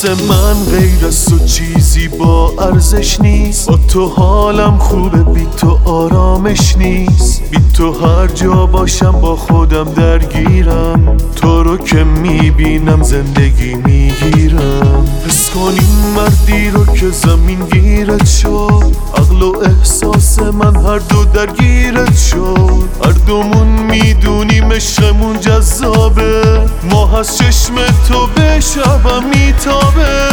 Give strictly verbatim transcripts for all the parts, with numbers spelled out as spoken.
واسه من غیر از تو چیزی با ارزش نیست. با تو حالم خوبه، بی تو آرامش نیست. بی تو هر جا باشم با خودم درگیرم. تو رو که میبینم زندگی میگیرم. حس کنیم مردی رو که زمین گیرت شد. عقل و احساس من هر دو درگیرت شد. هر دومون میدونیم عشقمون جذابه. ماه از چشم تو به شبم میتابه.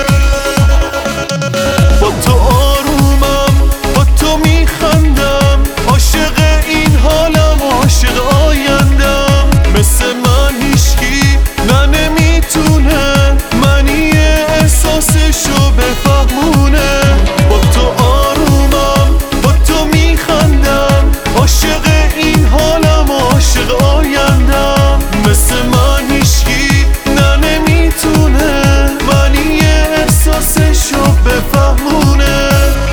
با تو آرومم، با تو میخندم. عاشق این حالم، عاشق آیندم. مثل من هیچکی نه نمیتونه منی احساسشو بفهمونه. با تو آرومم، با تو میخندم. عاشق این حالم، عاشق آیندم. مثل من هیچکی نه نمیتونه منی احساسشو بفهمونه.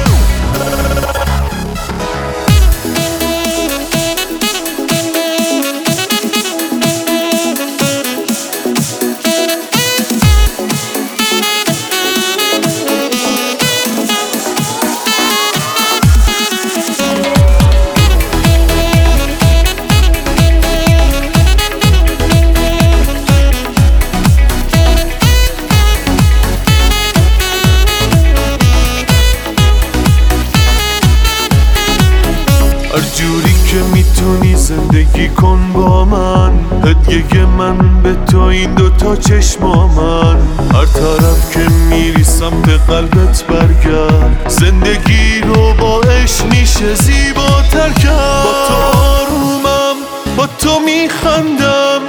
هر جوری که میتونی زندگی کن با من. هدیه من به تو این دوتا چشما من. هر طرف که میری سمت قلبت برگرد. زندگی رو با عشق میشه زیباتر کرد. با تو آرومم، با تو میخندم.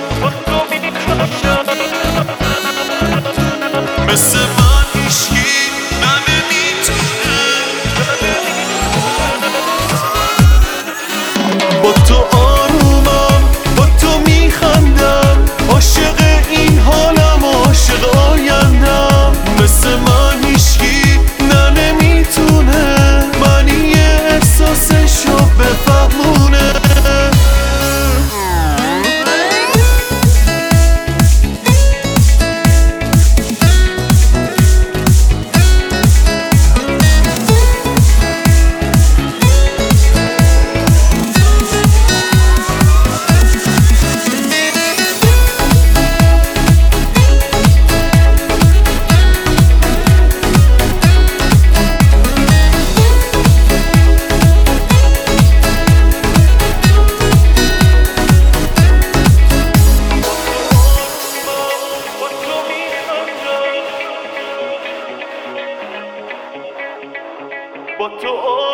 مثل من هیچکی نه نمیتونه. با تو آرومم، با تو میخندم. عاشق این حالم، عاشق آیندم. مثل من هیچکی نه نمیتونه منی احساسشو بفهمونه. با تو